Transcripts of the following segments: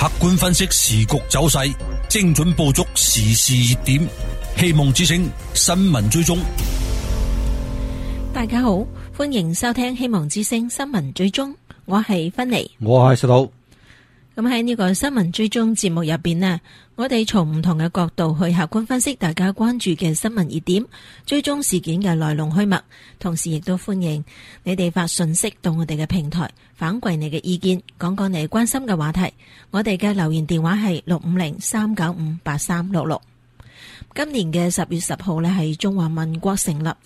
客觀分析時局走勢，精準捕捉時事熱點。希望之聲新聞追蹤。 大家好，歡迎收聽希望之聲新聞追蹤，我係芬妮， 我係石佬。 咁喺呢個新聞追蹤節目入邊呢，我哋從唔同嘅角度去客觀分析大家關注嘅新聞熱點，追蹤事件嘅來龍去脈，同時亦都歡迎你哋發信息到我哋嘅平台，反饋你嘅意見，講講你關心嘅話題。我哋嘅留言電話係650-395-8366。今年嘅10月10號呢係中華民國成立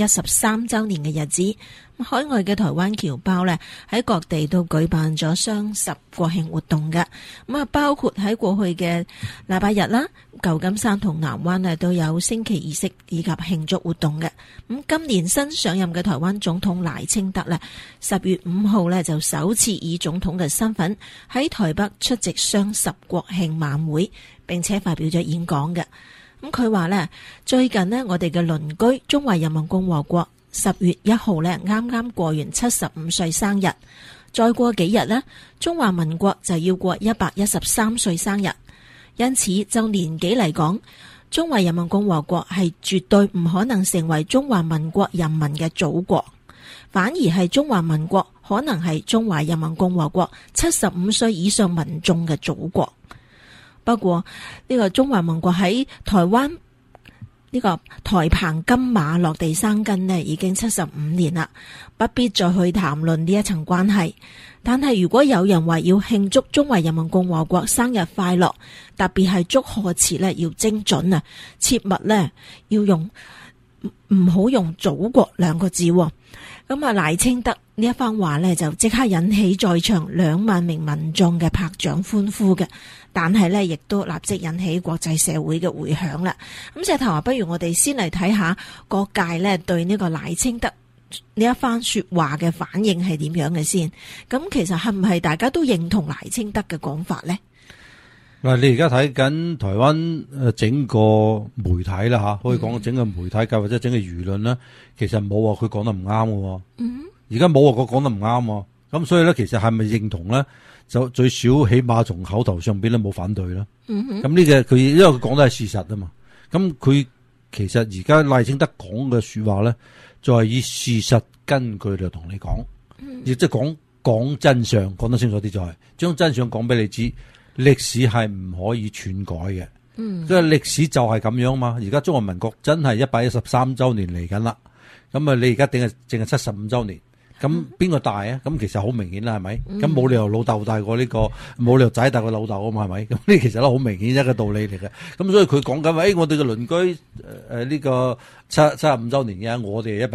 113週年嘅日子。海外嘅台灣僑胞呢喺各地都舉辦咗雙十國慶活動嘅。包括喺過去嘅禮拜日啦，舊金山同南灣呢都有升旗儀式以及慶祝活動嘅。今年新上任嘅台灣總統賴清德呢10月5號呢就首次以總統嘅身份喺台北出席雙十國慶晚會，並且發表咗演講嘅。佢話呢，最近呢，我哋嘅鄰居中華人民共和國10月1號呢啱啱過完75歲生日，再過幾日呢，中華民國就要過113歲生日。因此就年紀嚟講，中華人民共和國係絕對唔可能成為中華民國人民嘅祖國，反而係中華民國可能係中華人民共和國75歲以上民眾嘅祖國。不過呢個中華民國喺台灣呢個台澎金馬落地生根呢已經75年啦，不必再去談論呢一層關係。但係如果有人話要慶祝中華人民共和國生日快樂，特別係祝賀詞呢要精準啊，切勿呢要用唔好用祖國2個字。賴清德呢一番話呢就即刻引起在場2萬名民眾嘅拍掌歡呼嘅，但係呢亦都立即引起國際社會嘅回響啦。石頭話，不如我哋先嚟睇下各界呢對呢個賴清德呢一番說話嘅反應係點樣嘅先。咁其實係唔係大家都認同賴清德嘅講法呢？ 嗱，你而家睇緊台灣整個媒體啦吓，可以講整個媒體界或者整個輿論啦，其實冇話佢講得唔啱嘅。而家冇話佢講得唔啱，咁所以咧，其實係咪認同咧？就最少起碼從口頭上邊咧冇反對啦。咁呢個佢因為佢講得係事實啊嘛。咁佢其實而家賴清德講嘅說話咧，就係以事實根據嚟同你講，亦即係講真相，講得清楚啲就係將真相講俾你知。歷史係唔可以篡改嘅，因為歷史就係咁樣嘛。而家中華民國真係113週年嚟緊啦，咁你而家淨係75週年，咁邊個大啊？咁其實好明顯啦，係咪？咁冇理由老豆大過呢個，冇理由仔大過老豆啊嘛，係咪？咁呢其實都好明顯一個道理嚟嘅。咁所以佢講緊話，我哋嘅鄰居呢個75週年嘅，我哋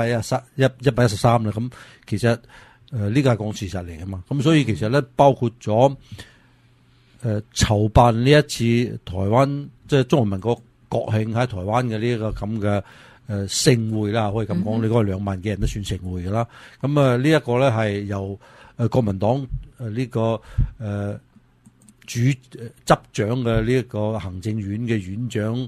113啦。咁其實呢個係講事實嚟噶嘛。咁所以其實咧，包括咗籌辦呢一次台灣即係中華民國國慶喺台灣嘅呢一個咁嘅盛會啦，可以咁講，你嗰個2萬幾人都算盛會噶啦。咁呢一個咧係由國民黨呢個主執掌嘅呢一個行政院嘅院長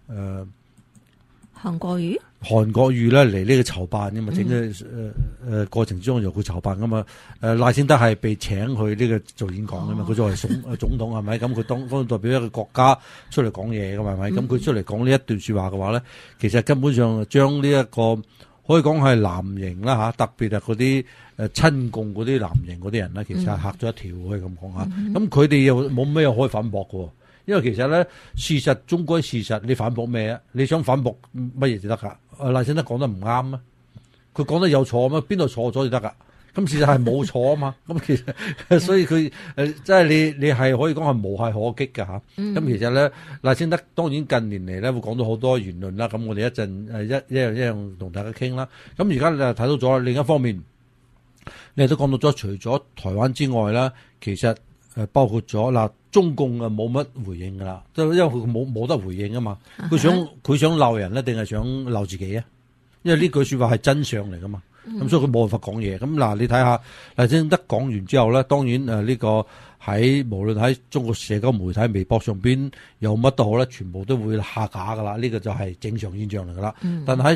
韓國瑜咧嚟呢個籌辦噶嘛，整個過程之中由佢籌辦噶嘛。賴清德係被請去呢個做演講噶嘛，佢作為總統係咪？咁佢當代表一個國家出嚟講嘢噶嘛，係咪？咁佢出嚟講呢一段說話嘅話咧，其實根本上將呢一個可以講係藍營啦吓，特別係嗰啲親共嗰啲藍營嗰啲人咧，其實係嚇咗一跳，可以咁講吓。咁佢哋又冇咩可以反駁嘅。因為其實咧，事實終歸事實，你反駁咩啊？你想反駁乜嘢就得噶？賴清德講得唔啱啊？佢講得有錯咩？邊度錯咗就得噶？咁事實係冇錯啊嘛。咁其實所以佢即係你係可以講係無懈可擊噶吓。咁其實咧，賴清德當然近年嚟咧會講到好多言論啦。咁我哋一陣一樣同大家傾啦。咁而家你睇到咗另一方面，你都講到咗，除咗台灣之外啦，其實包括咗嗱。中共啊冇乜回應噶啦，因為佢冇得回應啊嘛。佢想鬧人咧，定係想鬧自己啊？因為呢句說話係真相嚟噶嘛。咁所以佢冇辦法講嘢。咁嗱，你睇下賴清德講完之後咧，當然呢個喺無論喺中國社交媒體、微博上邊有乜都好咧，全部都會下架噶啦。呢個就係正常現象嚟噶啦。但係喺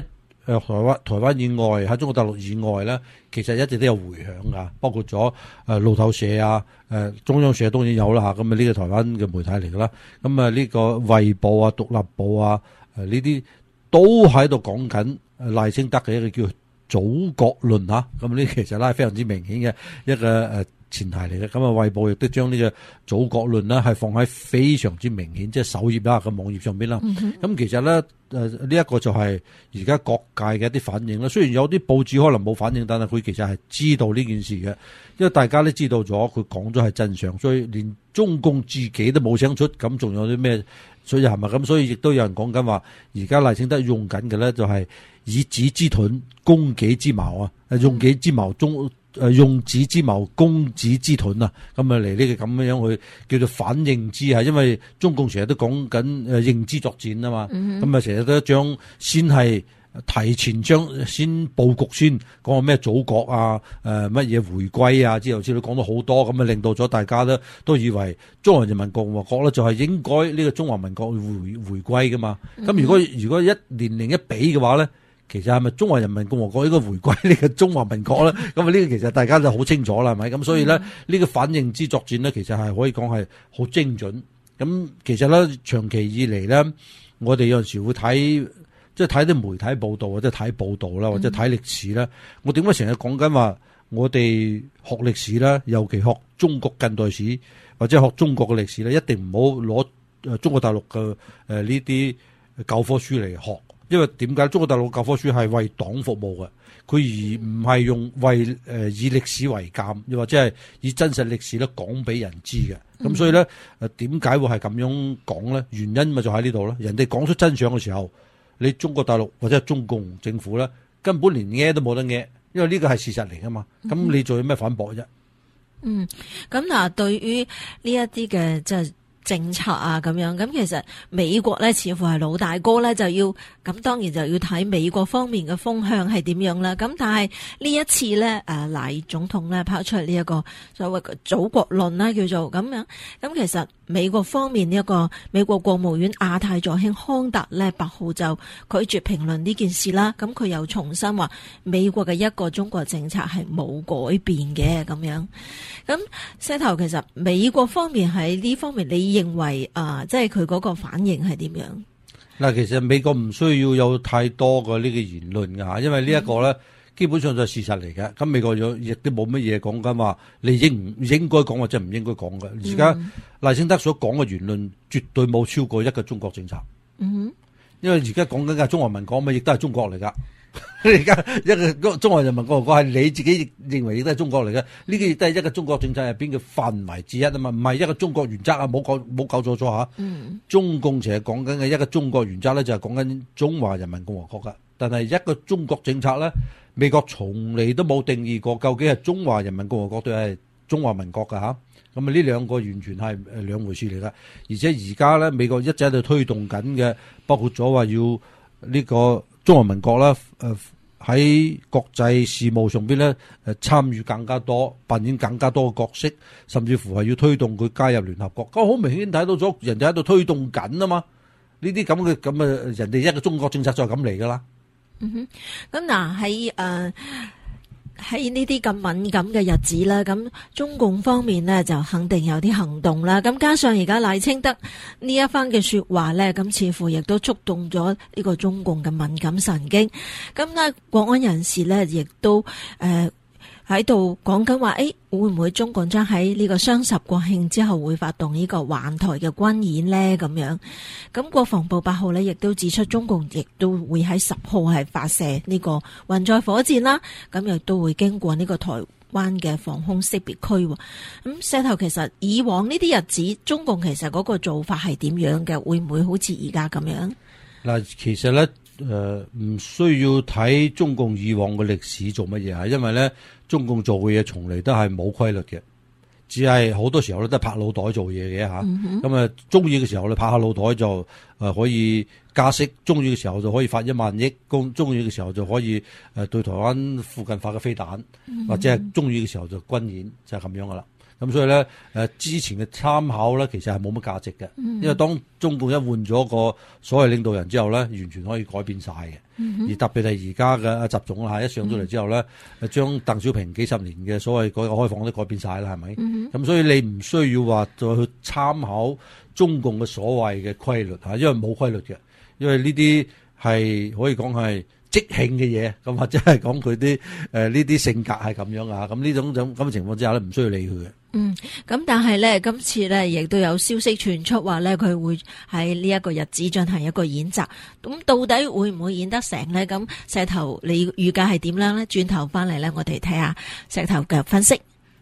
台灣以外，喺中國大陸以外咧，其實一直都有回響噶，包括咗路透社啊、中央社當然有啦嚇，咁啊呢個台灣嘅媒體嚟噶啦，咁啊呢個衛報啊、獨立報啊，呢啲都喺度講緊賴清德嘅一個叫祖國論嚇，咁呢其實咧係非常之明顯嘅一個前提嚟嘅。咁啊衛報亦都將呢個祖國論呢係放喺非常之明顯，即係首頁啦，個網頁上邊啦。咁其實咧呢一個就係而家各界嘅一啲反應啦。雖然有啲報紙可能冇反應，但係佢其實係知道呢件事嘅，因為大家都知道咗佢講咗係真相，所以連中共自己都冇聲出，咁仲有啲咩？所以係咪咁？所以亦都有人講緊話，而家賴清德用緊嘅咧就係以子之盾攻己之矛啊，用己之矛用子之矛攻子之盾啊，咁啊嚟呢個咁樣去叫做反認知啊，因為中共成日都講緊認知作戰啊嘛，咁啊成日都將先係提前先佈局先講咩祖國啊，乜嘢回歸啊之後講到好多，咁啊令到咗大家都以為中華人民共和國咧就係應該呢個中華民國回歸噶嘛，咁如果一年齡一比嘅話咧。其實係咪中華人民共和國應該回歸呢個中華民國咧？咁啊呢個其實大家就好清楚啦，係咪？咁所以咧呢個反認知作戰咧，其實係可以講係好精準。咁其實咧長期以嚟咧，我哋有陣時會睇，即係睇啲媒體報道或者睇報道啦，或者睇歷史啦。我點解成日講緊話我哋學歷史啦，尤其學中國近代史或者學中國嘅歷史咧，一定唔好攞中國大陸嘅呢啲教科書嚟學。因為點解中國大陸教科書係為黨服務嘅，佢而唔係用為以歷史為鑑，又或者係以真實歷史咧講俾人知嘅。咁所以咧點解會係咁樣講咧？原因咪就喺呢度咯。人哋講出真相嘅時候，你中國大陸或者係中共政府咧根本連嘢都冇得嘢，因為呢個係事實嚟噶嘛。咁你仲有咩反駁啫？ 咁嗱，對於呢一啲嘅即係政策啊咁樣，咁其實美國咧似乎係老大哥咧，就要咁當然就要睇美國方面嘅風向係點樣啦。咁但係呢一次咧，賴總統咧拋出嚟呢一個所謂嘅祖國論啦，叫做咁樣。咁其實美國方面呢一個美國國務院亞太助卿康達咧8號就拒絕評論呢件事啦。咁佢又重申話美國嘅一個中國政策係冇改變嘅咁樣。咁石頭，其實美國方面喺呢方面，你認為即係佢嗰個反應係點樣？ 嗱，其實美國唔需要有太多嘅呢個言論㗎吓，因為呢一個咧基本上就係事實嚟嘅。咁美國亦都冇乜嘢講緊話，你應唔應該講或者唔應該講嘅。而家賴清德所講嘅言論絕對冇超過一個中國政策。因為而家講緊嘅中華民國咪亦都係中國嚟㗎。而家一個中華人民共和國係你自己認為亦都係中國嚟嘅，呢個亦都係一個中國政策入邊嘅範圍之一啊嘛，唔係一個中國原則啊，冇搞錯吓。中共成日講緊嘅一個中國原則咧，就係講緊中華人民共和國噶，但係一個中國政策咧，美國從嚟都冇定義過究竟係中華人民共和國定係中華民國噶吓。咁啊呢兩個完全係兩回事嚟噶，而且而家咧美國一直喺度推動緊嘅，包括咗話要呢個中華民國啦，喺國際事務上邊咧，參與更加多，扮演更加多嘅角色，甚至乎係要推動佢加入聯合國。咁好明顯睇到咗，人哋喺度推動緊啊嘛。呢啲咁嘅人哋一個中國政策就係咁嚟噶啦。 咁嗱喺呢啲咁敏感嘅日子啦，咁中共方面呢就肯定有啲行動啦。咁加上而家賴清德呢一番嘅說話呢，咁似乎亦都觸動咗呢個中共嘅敏感神經。咁呢國安人士呢亦都喺度講緊話，會唔會中共將喺呢個雙十國慶之後會發動呢個環台嘅軍演呢？咁樣，咁國防部8號呢亦都指出，中共亦都會喺10號係發射呢個運載火箭啦，咁亦都會經過呢個台灣嘅防空識別區。咁石頭，其實以往呢啲日子，中共其實嗰個做法係點樣嘅？會唔會好似而家咁樣？嗱， 其實咧，唔需要睇中共以往嘅歷史做乜嘢啊，因為咧。中共做嘅嘢從嚟都係冇規律嘅，只係好多時候咧都係拍腦袋做嘢嘅吓。咁啊，中意嘅時候你拍下腦袋就可以加息，中意嘅時候就可以發1萬億，中意嘅時候就可以對台灣附近發嘅飛彈，或者係中意嘅時候就軍演，就係咁樣噶啦。 咁所以咧之前嘅參考咧其實係冇乜價值嘅，因為當中共一換咗個所謂領導人之後咧，完全可以改變晒嘅。而特別係而家嘅習總啦，一上咗嚟之後咧，將鄧小平幾十年嘅所謂改革開放都改變晒啦，係咪？咁所以你唔需要話再去參考中共嘅所謂嘅規律嚇，因為冇規律嘅，因為呢啲係可以講係即興嘅嘢，咁或者係講佢啲呢啲性格係咁樣啊，咁呢種咁嘅情況之下咧，唔需要理佢嘅。 咁但係咧，今次咧亦都有消息傳出話咧，佢會喺呢一個日子進行一個演習。咁到底會唔會演得成呢？咁石頭你預計係點樣呢？轉頭翻嚟咧，我哋睇下石頭嘅分析。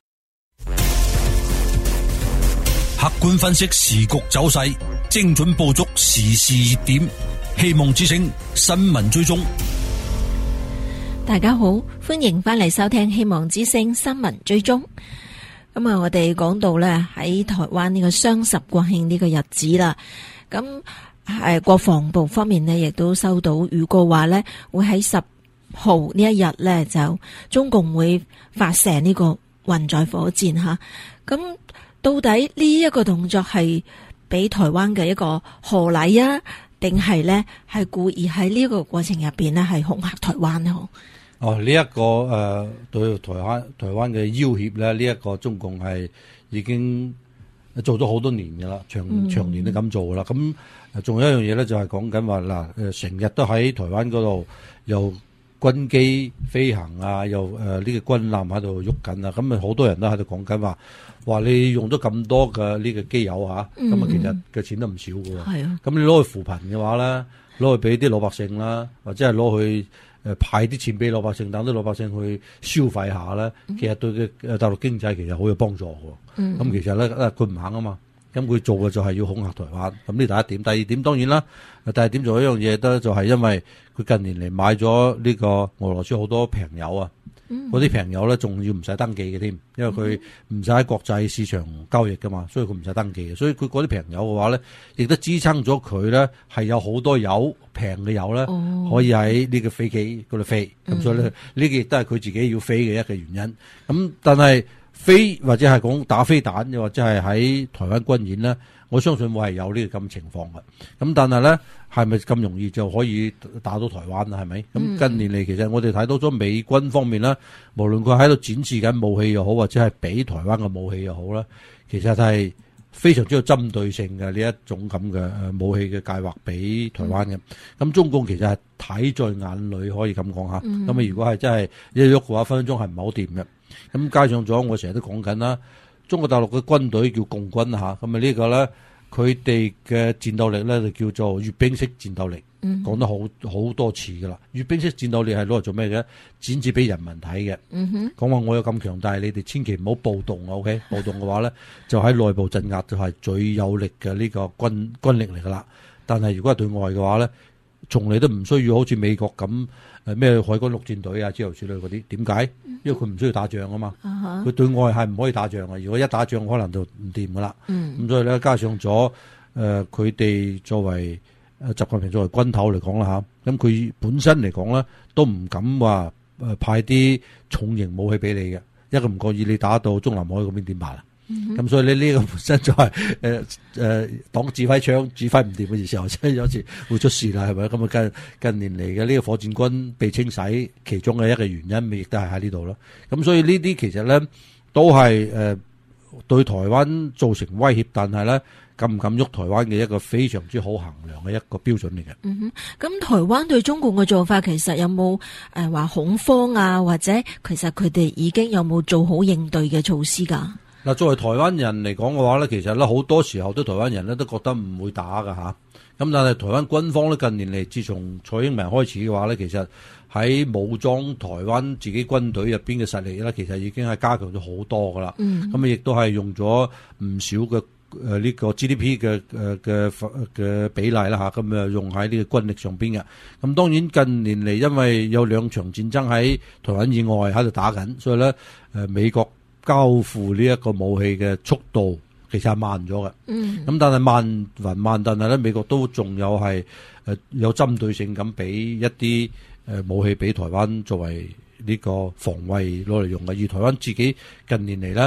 客觀分析時局走勢，精準捕捉時事熱點，希望之聲新聞追蹤。 大家好，歡迎翻嚟收聽希望之聲新聞追蹤。咁啊，我哋講到咧喺台灣呢個雙十國慶呢個日子啦，咁國防部方面呢亦都收到預告話咧，會喺10號呢一日咧就中共會發射呢個運載火箭吓。咁到底呢一個動作係俾台灣嘅一個賀禮啊，定係咧係故意喺呢個過程入邊咧係恐嚇台灣呢？ 呢一個對台灣嘅要挾咧，呢一個中共係已經做咗好多年㗎啦，長年都咁做㗎啦。咁仲有一樣嘢咧，就係講緊話嗱，成日都喺台灣嗰度又軍機飛行啊，又呢個軍艦喺度喐緊啊，咁啊好多人都喺度講緊話你用咗咁多嘅呢個機油嚇，咁啊其實嘅錢都唔少㗎喎。係啊，咁你攞去扶貧嘅話咧，攞去俾啲老百姓啦，或者係攞去派啲錢俾老百姓，等啲老百姓去消費下咧，其實對嘅大陸經濟其實好有幫助嘅。咁其實咧佢唔肯啊嘛，咁佢做嘅就係要恐嚇台灣。咁呢第一點，第二點當然啦，第二點仲有一樣嘢咧，就係因為佢近年嚟買咗呢個俄羅斯好多平油啊，嗰啲平油咧仲要唔使登記嘅添，因為佢唔使喺國際市場交易噶嘛，所以佢唔使登記嘅。所以佢嗰啲平油嘅話咧，亦都支撐咗佢咧係有好多平嘅油咧，可以喺呢個飛機嗰度飛。咁所以咧呢個亦都係佢自己要飛嘅一個原因。咁但係飛或者係講打飛彈，又或者係喺台灣軍演咧，我相信會係有呢個咁情況嘅。咁但係咧係咪咁容易就可以打到台灣啊？係咪？咁近年嚟其實我哋睇到咗美軍方面咧，無論佢喺度展示緊武器又好，或者係俾台灣嘅武器又好啦，其實係非常之有針對性嘅呢一種咁嘅武器嘅計劃俾台灣嘅。咁中共其實係睇在眼裏，可以咁講下。咁啊，如果係真係一喐嘅話，分分鐘係唔係好掂嘅。咁加上咗，我成日都講緊啦，中國大陸嘅軍隊叫共軍吓，咁啊呢個咧，佢哋嘅戰鬥力咧就叫做閱兵式戰鬥力，講得好多次噶啦。閱兵式戰鬥力係攞嚟做咩嘅？展示俾人民睇嘅。講話我有咁強大，你哋千祈唔好暴動啊 ！OK， 暴動嘅話咧，就喺內部鎮壓就係最有力嘅呢個軍力嚟噶啦。但係如果係對外嘅話咧，從嚟都唔需要好似美國咁咩海軍陸戰隊啊之類嗰啲。點解？因為佢唔需要打仗啊嘛。佢對外係唔可以打仗啊。如果一打仗，可能就唔掂噶啦。咁所以咧，加上咗佢哋作為習近平作為軍頭嚟講啦嚇，咁佢本身嚟講咧都唔敢話派啲重型武器俾你嘅。一個唔覺意你打到中南海嗰邊點辦啊？咁所以呢個本身就係黨指揮槍指揮唔掂嘅時候，即係有時會出事啦，係咪？咁啊近年嚟嘅呢個火箭軍被清洗，其中嘅一個原因，亦都係喺呢度咯。咁所以呢啲其實咧都係對台灣造成威脅，但係咧敢唔敢喐台灣嘅一個非常之好衡量嘅一個標準嚟嘅。 咁台灣對中共嘅做法，其實有冇話恐慌啊？或者其實佢哋已經有冇做好應對嘅措施㗎？ 嗱，作為台灣人嚟講嘅話咧，其實咧好多時候都台灣人咧都覺得唔會打㗎吓。咁但係台灣軍方咧近年嚟，自從蔡英文開始嘅話咧，其實喺武裝台灣自己軍隊入邊嘅實力咧，其實已經係加強咗好多㗎啦。咁啊，亦都係用咗唔少嘅呢個 GDP 嘅比例啦吓，咁啊用喺呢個軍力上邊嘅。咁當然近年嚟，因為有兩場戰爭喺台灣以外喺度打緊，所以咧美國交付呢一個武器嘅速度其實係慢咗嘅。咁但係慢還慢，但係咧美國都仲有係有針對性咁俾一啲武器俾台灣作為呢個防衛攞嚟用嘅。而台灣自己近年嚟咧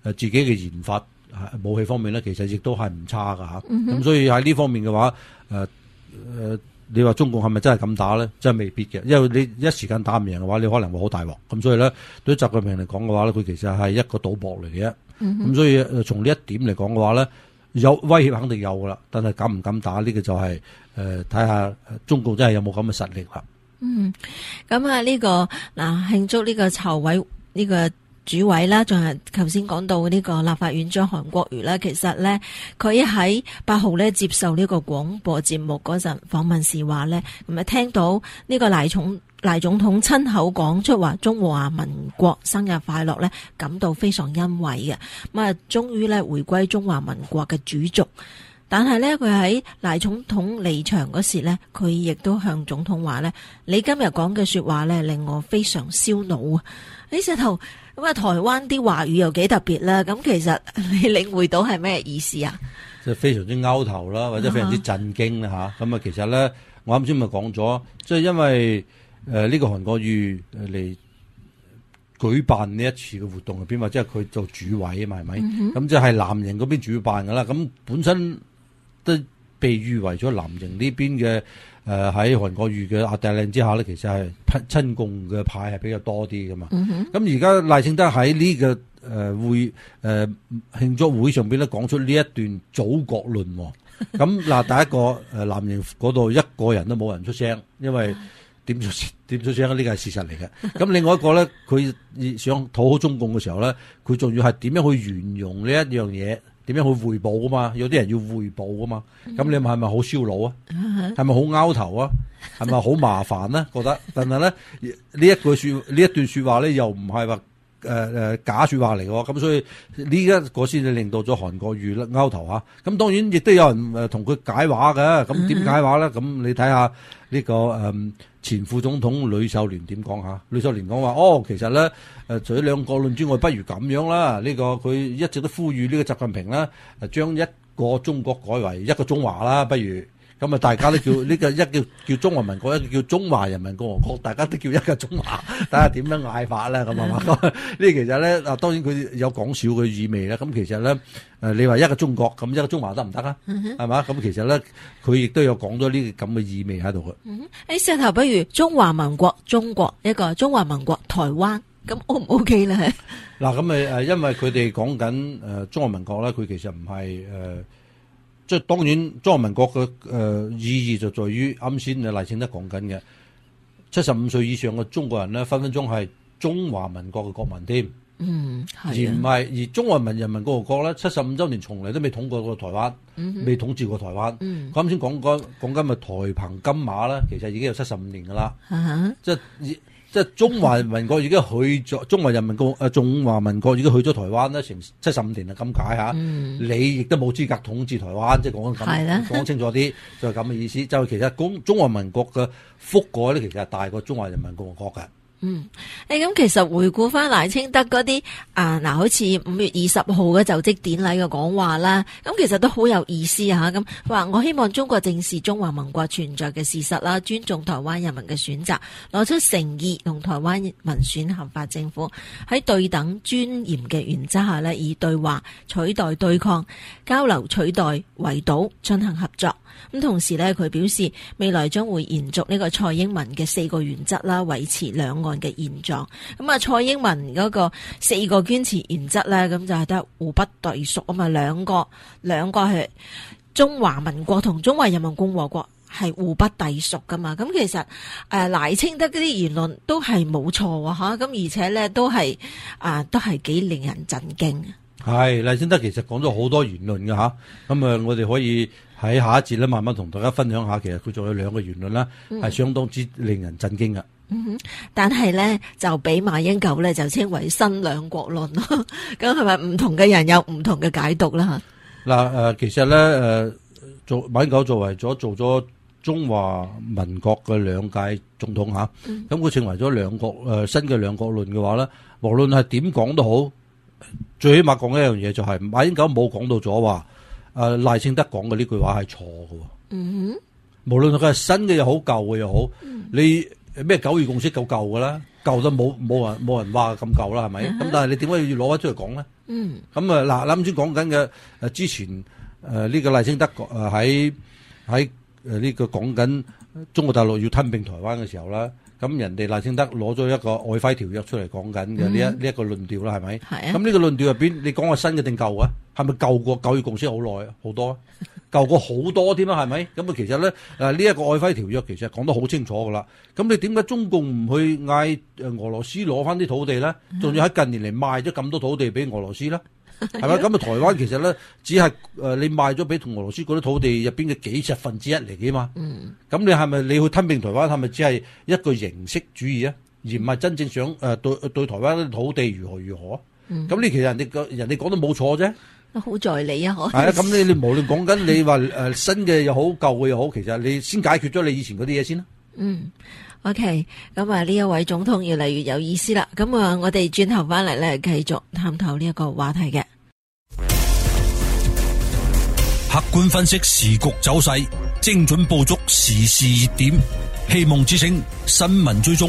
自己嘅研發武器方面咧，其實亦都係唔差噶嚇。咁所以喺呢方面嘅話，你話中共係咪真係咁打咧？真係未必嘅，因為你一時間打唔贏嘅話，你可能會好大鑊。咁所以咧，對於習近平嚟講嘅話咧，佢其實係一個賭博嚟嘅。咁所以從呢一點嚟講嘅話咧，有威脅肯定有噶啦，但係敢唔敢打呢個就係睇下中共真係有冇咁嘅實力啦。 咁啊呢個嗱慶祝呢個籌委呢個主委啦，仲係頭先講到呢個立法院長韓國瑜啦。其實咧，佢喺8號咧接受呢個廣播節目嗰陣訪問時話咧，咁啊聽到呢個賴總統親口講出話中華民國生日快樂咧，感到非常欣慰嘅。咁啊，終於咧回歸中華民國嘅主軸。但係咧，佢喺賴總統離場嗰時咧，佢亦都向總統話咧：你今日講嘅說話咧，令我非常燒腦啊！呢隻頭咁啊，台灣啲話語又幾特別啦。咁其實你領會到係咩意思啊？ 即係非常之勾頭啦，或者非常之震驚啦嚇。咁啊，其實咧，我啱先咪講咗，即係因為呢個韓國瑜嚟舉辦呢一次嘅活動入邊，或者係佢做主委啊嘛，係咪？咁即係藍營嗰邊主辦噶啦。咁本身都被譽為咗藍營呢邊嘅喺韓國瑜嘅壓帶領之下咧，其實係親共嘅派係比較多啲噶嘛。咁而家賴清德喺呢個慶祝會上邊咧講出呢一段祖國論。咁嗱，第一個藍營嗰度一個人都冇人出聲，因為點出聲呢個係事實嚟嘅。咁另外一個咧，佢想討好中共嘅時候咧，佢仲要係點樣去圓融呢一樣嘢？點樣去匯報啊嘛？有啲人要匯報啊嘛？咁你係咪好燒腦啊？係咪好拗頭啊？係咪好麻煩呢？覺得，但係咧呢一段說話咧，又唔係話假說話嚟嘅，咁所以呢一個先至令到咗韓國瑜拗頭啊！咁當然亦都有人同佢解話嘅，咁點解話咧？咁你睇下呢個前副總統呂秀蓮點講下？呂秀蓮講話其實咧除咗兩國論之外，不如咁樣啦。呢個佢一直都呼籲呢個習近平啦，將一個中國改為一個中華啦，不如。咁啊，大家都叫呢個一叫中華民國，一個叫中華人民共和國，大家都叫一個中華，睇下點樣嗌法咧，咁係嘛？呢其實咧，當然佢有講笑嘅意味啦。咁其實咧，你話一個中國，咁一個中華得唔得啊？係嘛？咁其實咧，佢亦都有講咗呢個咁嘅意味喺度嘅。 石頭，不如中華民國中國一個中華民國台灣，咁 O 唔 OK 咧？ 嗱，咁因為佢哋講緊中華民國咧，佢其實唔係即係當然，中華民國嘅意義就在於啱先賴清德講緊嘅75歲以上嘅中國人咧，分分鐘係中華民國嘅國民添。而唔係而中華人民共和國咧，75週年從嚟都未統過台灣，未統治過台灣。啱先講緊咪台澎金馬咧，其實已經有75年噶啦。即係中華民國已經去咗，中華民國已經去咗台灣咧，成75年啦，咁解嚇。你亦都冇資格統治台灣，即係講清楚啲，就係咁嘅意思。就係其實中華民國嘅覆蓋咧，其實係大過中華人民共和國嘅。 咁其實回顧翻賴清德嗰啲好似5月20號嘅就職典禮嘅講話啦，咁其實都好有意思吓。咁話我希望中國正視中華民國存在嘅事實啦，尊重台灣人民嘅選擇，攞出誠意同台灣民選合法政府喺對等尊嚴嘅原則下呢，以對話取代對抗，交流取代圍堵，進行合作。咁同時呢，佢表示未來將會延續呢個蔡英文嘅4個原則啦，維持兩岸嘅現狀。咁啊，蔡英文嗰個4個堅持原則呢，咁就係得互不隸屬啊嘛，兩個係中華民國同中華人民共和國係互不隸屬噶嘛。咁其實賴清德嗰啲言論都係冇錯吓，咁而且呢都係幾令人震驚。 係賴清德其實講咗好多言論㗎吓，咁我哋可以喺下一節咧慢慢同大家分享下，其實佢仲有2個言論啦，係相當之令人震驚㗎。 但係咧就俾馬英九咧就稱為新兩國論咯，咁係咪唔同嘅人有唔同嘅解讀啦？嗱， 其實咧馬英九做咗中華民國嘅2屆總統吓，咁佢成為咗新嘅兩國論嘅話咧，無論係點講都好，最起碼講一樣嘢就係馬英九冇講到咗話賴清德講嘅呢句話係錯嘅。無論佢係新嘅又好，舊嘅又好，你咩九二共識夠㗎啦， 舊得冇人話咁舊啦，係咪？咁但係你點解要攞翻出嚟講咧？咁啊嗱，啱先講緊嘅之前呢個賴清德喺呢個講緊中國大陸要吞併台灣嘅時候啦，咁人哋賴清德攞咗一個外徽條約出嚟講緊嘅呢一個論調啦，係咪？係啊。咁呢個論調入邊，你講係新嘅定舊啊？係咪舊過九二共識好耐好多？舊過好多添啊，係咪？咁啊，其實咧呢一個外徽條約其實講得好清楚噶啦。咁你點解中共唔去嗌俄羅斯攞翻啲土地咧？仲要喺近年嚟賣咗咁多土地俾俄羅斯咧？係咪？咁啊，台灣其實咧只係你賣咗俾同俄羅斯嗰啲土地入邊嘅幾十分之一嚟嘅嘛。咁你係咪你去吞併台灣係咪只係一個形式主義啊？而唔係真正想對台灣啲土地如何？咁你其實人哋講得冇錯啫。 好在你啊， 係啊，咁你無論講緊你話新嘅又好，舊嘅又好，其實你先解決咗你以前嗰啲嘢先啦。 OK， 咁啊呢一位總統越嚟越有意思啦。咁啊，我哋轉頭翻嚟咧，繼續探討呢一個話題嘅。 客觀分析時局走勢，精準捕捉時事熱點，希望之聲新聞追蹤。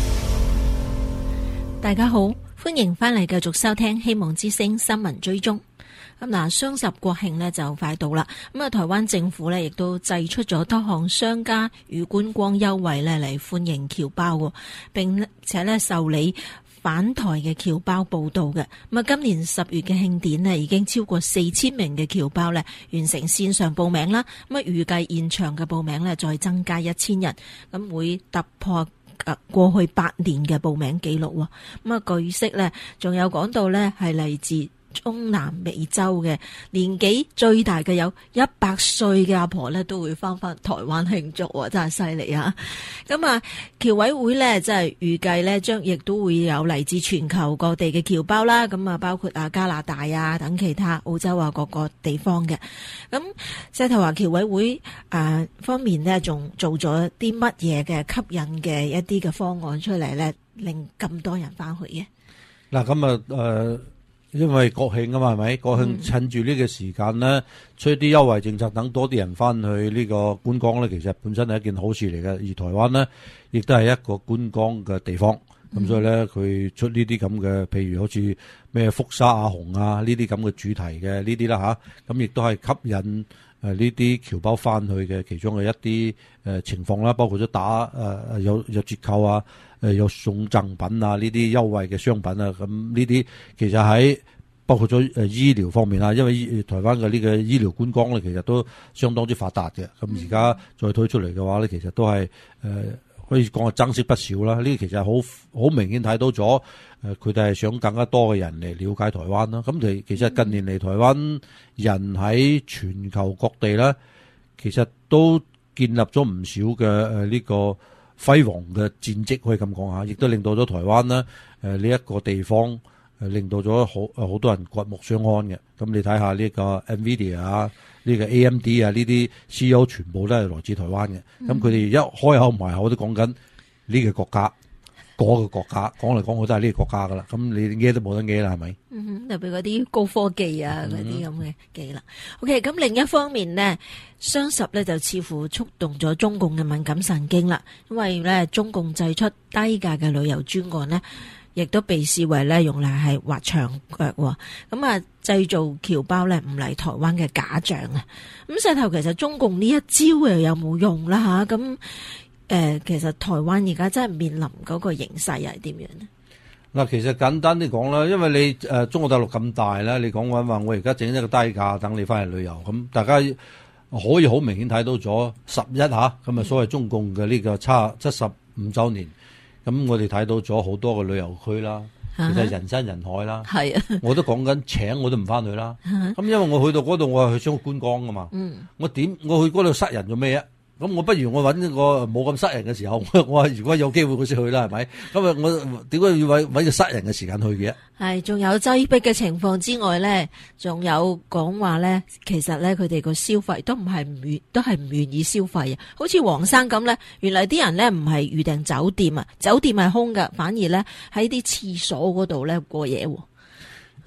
大家好，歡迎翻嚟繼續收聽希望之聲新聞追蹤。咁嗱，雙十國慶呢就快到啦。咁啊，台灣政府呢亦都祭出咗多項商家與觀光優惠呢嚟歡迎僑胞，並且呢受理返台嘅僑胞報到嘅。咁啊，今年10月嘅慶典呢已經超過4000名嘅僑胞呢完成線上報名啦。咁啊，預計現場嘅報名呢再增加1000人，咁會突破過去8年嘅報名記錄。咁啊，據悉呢仲有講到呢係嚟自中南美洲嘅年紀最大嘅有100歲嘅阿婆咧，都會翻台灣慶祝，真係犀利啊！咁啊，僑委會咧，即係預計咧，將亦都會有嚟自全球各地嘅僑胞啦。咁啊，包括加拿大啊等其他澳洲啊各個地方嘅。咁石頭話僑委會方面呢，仲做咗啲乜嘢嘅吸引嘅一啲嘅方案出嚟咧，令咁多人翻去嘅？ 嗱，咁啊因為國慶啊嘛，係咪？國慶趁住呢個時間呢，出啲優惠政策，等多啲人翻去呢個觀光呢，其實本身係一件好事嚟嘅。而台灣呢，亦都係一個觀光嘅地方，咁所以呢，佢出呢啲咁嘅，譬如好似咩福沙阿紅啊呢啲咁嘅主題嘅呢啲啦吓，咁亦都係吸引呢啲僑胞翻去嘅其中嘅一啲情況啦，包括咗打有折扣啊。有送贈品啊，呢啲優惠嘅商品啊，咁呢啲其實喺包括咗醫療方面啊，因為台灣嘅呢個醫療觀光咧，其實都相當之發達嘅。咁而家再推出嚟嘅話咧，其實都係可以講係增色不少啦。呢啲其實好明顯睇到咗，佢哋係想更加多嘅人嚟了解台灣啦。咁其實近年嚟台灣人喺全球各地咧，其實都建立咗唔少嘅呢個輝煌嘅戰績，可以咁講下，亦都令到咗台灣呢呢一個地方令到咗好多人刮目相看嘅。咁你睇下呢個 NVIDIA 啊，呢個 AMD 啊，呢啲 CEO 全部都係來自台灣嘅。咁佢哋一開口埋口都講緊呢個國家。嗰個國家講嚟講去都係呢個國家噶啦，咁你嘢都冇得嘢啦，係咪？ 特別嗰啲高科技啊，嗰啲咁嘅技啦。OK， 咁另一方面呢，雙十呢就似乎觸動咗中共嘅敏感神經啦，因為呢中共祭出低價嘅旅遊專案呢，亦都被視為呢用嚟係滑長腳，咁啊製造僑胞呢唔嚟台灣嘅假象啊。咁勢頭其實中共呢一招又有冇用啦吓？咁其實台灣而家真係面臨嗰個形勢係點樣呢？ 嗱，其實簡單啲講啦，因為你中國大陸咁大啦，你講話我而家整一個低價等你翻嚟旅遊，咁大家可以好明顯睇到咗11吓，咁啊所謂中共嘅呢個75週年，咁我哋睇到咗好多嘅旅遊區啦，其實人山人海啦，係啊，我都講緊請我都唔翻去啦，咁因為我去到嗰度我係去想去觀光噶嘛，我去嗰度塞人做咩啊？咁我不如我揾一個冇咁塞人嘅時候，我如果有機會我先去啦，係咪？咁啊，我點解要揾個塞人嘅時間去嘅？係，仲有擠迫嘅情況之外咧，仲有講話咧，其實咧佢哋個消費都係唔願意消費啊！好似黃生咁咧，原來啲人咧唔係預訂酒店啊，酒店係空噶，反而咧喺啲廁所嗰度咧過夜。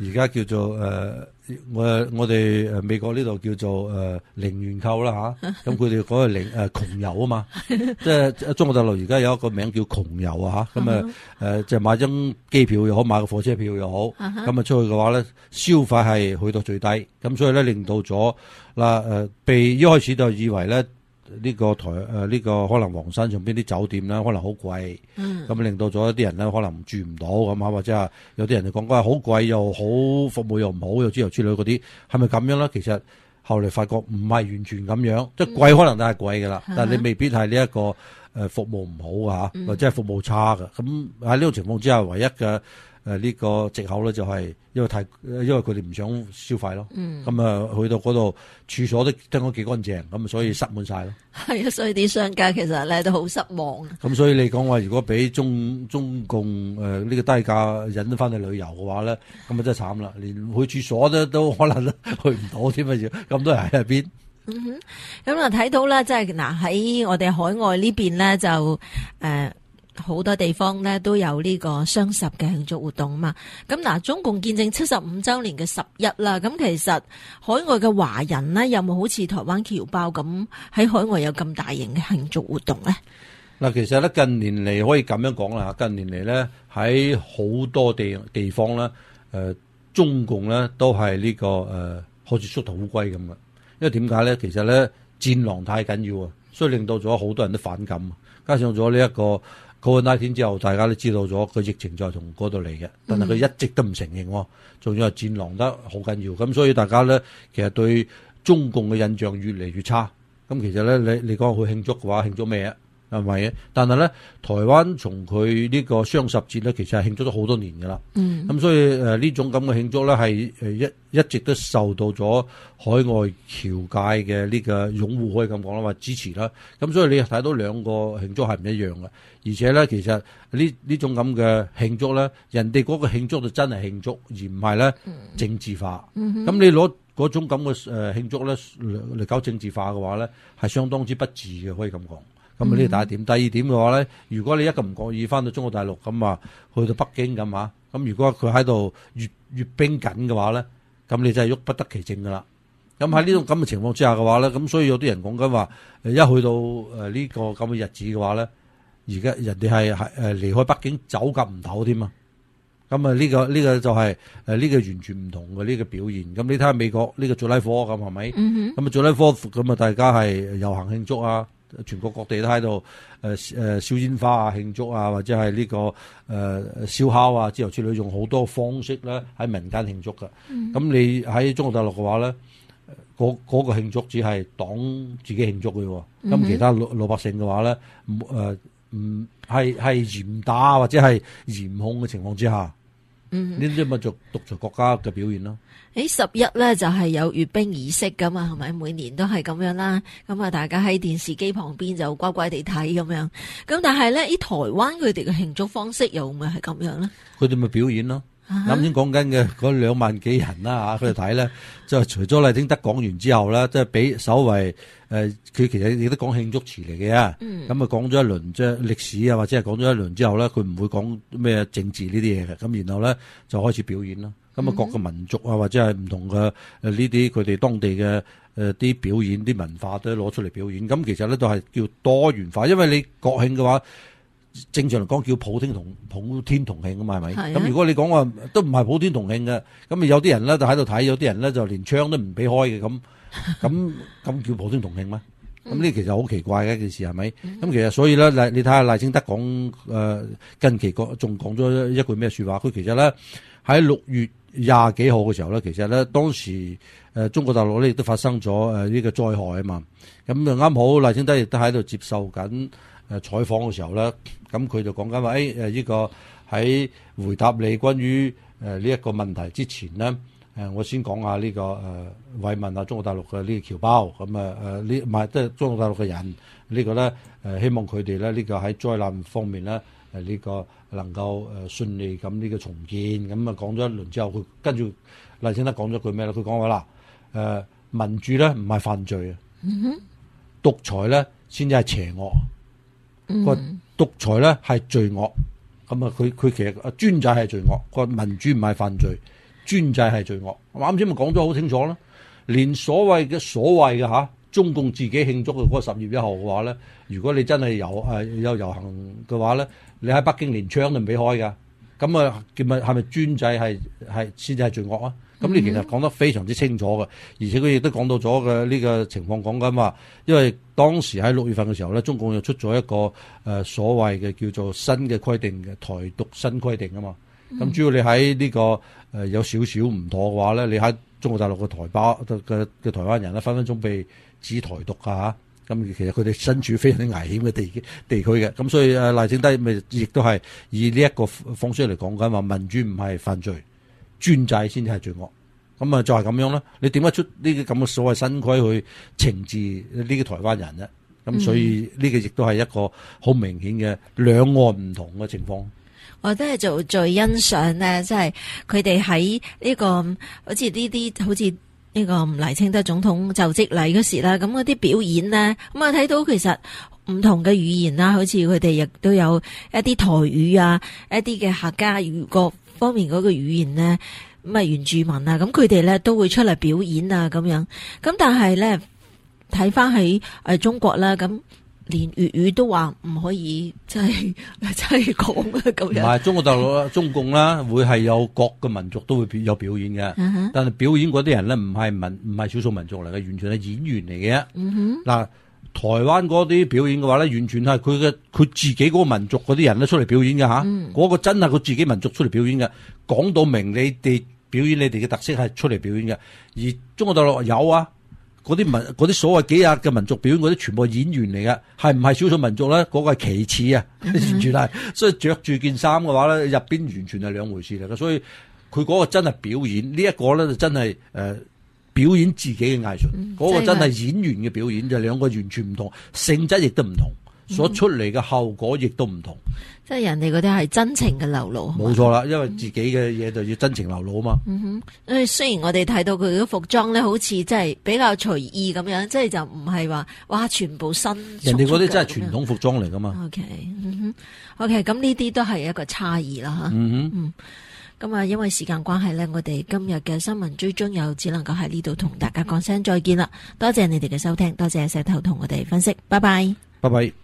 而家叫做我哋美國呢度叫做零元購啦吓，咁佢哋嗰個窮遊啊嘛，即係中國大陸而家有一個名叫窮遊啊吓，咁就買張機票又好，買個火車票又好，咁啊出去嘅話咧，消費係去到最低，咁所以咧令到咗被一開始就以為咧。呢個呢個可能黃山上邊啲酒店咧，可能好貴，咁令到咗一啲人咧，可能住唔到咁啊，或者係有啲人就講好貴又好，服務又唔好，又之類嗰啲，係咪咁樣咧？其實後嚟發覺唔係完全咁樣，即係貴可能都係貴噶啦，但係你未必係呢一個服務唔好啊，或者係服務差噶。咁喺呢種情況之下，唯一嘅呢個藉口咧就係因為佢哋唔想消費咯，咁啊去到嗰度處所都得嗰幾乾淨，咁所以塞滿晒咯。 係啊，所以啲商家其實咧都好失望。咁所以你講話如果俾中共呢個低價引翻去旅遊嘅話咧，咁啊真係慘啦，連去處所都可能去唔到添啊！咁多人喺入邊。 咁啊睇到啦，即係喺我哋海外呢邊咧就好多地方咧都有呢個雙十嘅慶祝活動啊嘛，咁中共建政75週年嘅11啦，咁其實海外嘅華人呢，有冇好似台灣僑胞咁喺海外有咁大型嘅慶祝活動咧？ 其實咧近年嚟可以咁樣講啦，近年嚟咧喺好多地方咧，中共咧都係呢個好似縮頭烏龜咁嘅，因為點解咧？其實咧戰狼太緊要啊，所以令到咗好多人都反感，加上咗呢一個COVID-19之後，大家都知道咗個疫情就係從嗰度嚟嘅，但係佢一直都唔承認，仲要係戰狼得好緊要，咁所以大家咧其實對中共嘅印象越嚟越差。咁其實咧，你講佢慶祝嘅話，慶祝咩啊？係咪？但係咧，台灣從佢呢個雙十節咧，其實係慶祝咗好多年㗎啦。咁所以呢種咁嘅慶祝咧，係一直都受到咗海外僑界嘅呢個擁護，可以咁講啦，或支持啦。咁所以你睇到兩個慶祝係唔一樣嘅，而且咧其實呢種咁嘅慶祝咧，人哋嗰個慶祝就真係慶祝，而唔係咧政治化。咁你攞嗰種咁嘅慶祝咧嚟搞政治化嘅話咧，係相當之不智嘅，可以咁講。咁呢個第一點，第二點嘅話咧，如果你一個唔覺意翻到中國大陸咁啊，去到北京咁啊，咁如果佢喺度閱兵緊嘅話咧，咁你真係喐不得其正噶啦。咁喺呢種咁嘅情況之下嘅話咧，咁所以有啲人講緊話，一去到呢個咁嘅日子嘅話咧，而家人哋係離開北京走夾唔唞添啊。咁啊呢個就係呢個完全唔同嘅呢個表現。咁你睇下美國呢個最拉科咁係咪？咁啊最拉科咁啊大家係遊行慶祝啊。全國各地都喺度燒煙花啊慶祝啊，或者係呢個燒烤啊之類，用好多方式咧喺民間慶祝㗎。咁你喺中國大陸嘅話咧，嗰個慶祝只係黨自己慶祝嘅喎。咁其他老百姓嘅話咧，唔係嚴打或者係嚴控嘅情況之下，呢啲咪就獨裁國家嘅表現咯。 11咧就係有閱兵儀式噶嘛，係咪？每年都係咁樣啦。咁啊，大家喺電視機旁邊就乖乖地睇咁樣。咁但係咧，台灣佢哋嘅慶祝方式又咪係咁樣咧？佢哋咪表演咯。啱先講緊嘅嗰2萬幾人啦嚇，佢哋睇咧，就除咗賴清德講完之後咧，即係俾所謂佢其實亦都講慶祝詞嚟嘅。咁啊講咗一輪即係歷史啊，或者係講咗一輪之後咧，佢唔會講咩政治呢啲嘢嘅。咁然後咧就開始表演咯。咁啊，各個民族啊，或者係唔同嘅呢啲佢哋當地嘅啲表演、啲文化都攞出嚟表演。咁其實咧都係叫多元化，因為你國慶嘅話，正常嚟講叫普天同慶啊嘛，係咪？咁如果你講話都唔係普天同慶嘅，咁有啲人咧就喺度睇，有啲人咧就連窗都唔俾開嘅，咁叫普天同慶咩？咁呢其實好奇怪嘅一件事係咪？咁其實所以咧，你睇下賴清德講近期仲講咗一句咩說話？佢其實咧喺6月20幾號嘅時候咧，其實咧當時中國大陸咧亦都發生咗呢個災害啊嘛。咁就啱好賴清德亦都喺度接受緊採訪嘅時候咧，咁佢就講緊話呢個喺回答你關於呢一個問題之前咧，我先講下呢個慰問啊中國大陸嘅呢個僑胞，咁呢唔係即係中國大陸嘅人呢個咧希望佢哋咧呢個喺災難方面咧呢個能夠順利咁呢個重建。咁啊講咗一輪之後，佢跟住賴清德講咗句咩咧？佢講話啦民主咧唔係犯罪啊，獨裁咧先至係邪惡。個獨裁咧係罪惡，咁啊佢其實專制係罪惡，個民主唔係犯罪， 專制係罪惡。啱先咪講咗好清楚啦，連所謂嘅嚇，中共自己慶祝嘅嗰個10月1號嘅話咧，如果你真係有遊行嘅話咧，你喺北京連窗都唔俾開㗎，咁啊係咪專制係先至係罪惡啊？咁你其實講得非常之清楚嘅，而且佢亦都講到咗嘅呢個情況講緊話，因為當時喺6月份嘅時候咧，中共又出咗一個所謂嘅叫做新嘅規定嘅台獨新規定啊嘛。咁主要你喺呢個有少少唔妥嘅話咧，你喺中國大陸嘅台灣人咧，分分鐘被指台獨啊嚇。咁其實佢哋身處非常之危險嘅地區嘅，咁所以賴清德咪亦都係以呢一個方式嚟講緊話，民主唔係犯罪，專制先至係罪惡。咁啊就係咁樣啦。你點解出呢個咁嘅所謂新規去懲治呢啲台灣人咧？咁所以呢個亦都係一個好明顯嘅兩岸唔同嘅情況。 我真係做最欣賞咧，即係佢哋喺呢個好似呢個賴清德總統就職禮嗰時啦，咁嗰啲表演咧，咁啊睇到其實唔同嘅語言啦，好似佢哋亦都有一啲台語啊，一啲嘅客家語各方面嗰個語言咧，咁啊原住民啊，咁佢哋咧都會出嚟表演啊咁樣。咁但係咧睇翻喺中國啦，咁連粵語都話唔可以，真係講啊咁樣。唔係中國大陸啦，中共啦，會係有各個民族都會有表演嘅，但係表演嗰啲人咧唔係少數民族嚟嘅，完全係演員嚟嘅。嗱，台灣嗰啲表演嘅話咧，完全係佢自己嗰個民族嗰啲人咧出嚟表演嘅嚇，嗰個真係佢自己民族出嚟表演嘅，講到明你哋表演你哋嘅特色係出嚟表演嘅，而中國大陸有啊。嗰啲所謂幾日嘅民族表演嗰啲全部係演員嚟嘅，係唔係少數民族咧？嗰個係其次啊，完全係。所以着住件衫嘅話咧，入邊完全係兩回事嚟嘅。所以佢嗰個真係表演，呢一個咧就真係表演自己嘅藝術，嗰個真係演員嘅表演，就兩個完全唔同，性質亦都唔同，所出嚟嘅後果亦都唔同。 即係人哋嗰啲係真情嘅流露， 冇錯啦，因為自己嘅嘢就要真情流露啊嘛。 雖然我哋睇到佢嘅服裝咧，好似即係比較隨意咁樣，即係就唔係話哇全部新。 人哋嗰啲真係傳統服裝嚟噶嘛。 OK， 咁呢啲都係一個差異啦吓。咁啊，因為時間關係咧，我哋今日嘅新聞追蹤又只能夠喺呢度同大家講聲再見啦。多謝你哋嘅收聽，多謝石頭同我哋分析，拜拜。 拜拜。